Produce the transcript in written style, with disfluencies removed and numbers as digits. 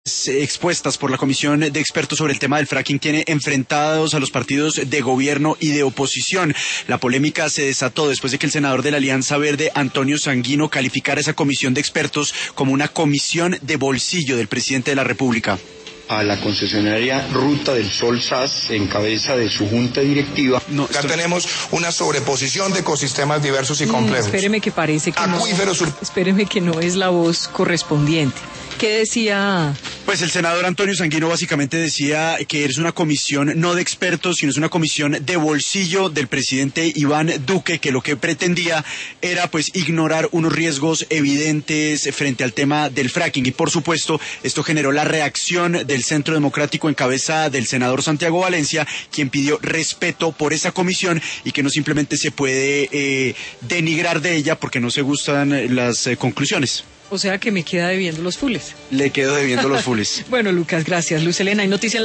expuestas por la Comisión de Expertos sobre el tema del fracking tiene enfrentados a los partidos de gobierno y de oposición. La polémica se desató después de que el senador de la Alianza Verde, Antonio Sanguino, calificara esa comisión de expertos como una comisión de bolsillo del presidente de la República. A la concesionaria Ruta del Sol SAS, en cabeza de su junta directiva. Acá tenemos una sobreposición de ecosistemas diversos y complejos. Espéreme que parece que espéreme que no es la voz correspondiente. ¿Qué decía? Pues el senador Antonio Sanguino básicamente decía que es una comisión no de expertos, sino es una comisión de bolsillo del presidente Iván Duque, que lo que pretendía era pues ignorar unos riesgos evidentes frente al tema del fracking. Y por supuesto, esto generó la reacción del Centro Democrático en cabeza del senador Santiago Valencia, quien pidió respeto por esa comisión y que no simplemente se puede denigrar de ella porque no se gustan las conclusiones. O sea que me queda debiendo los fules. Le quedo debiendo los fules. Bueno, Lucas, gracias. Luz Helena, hay noticias.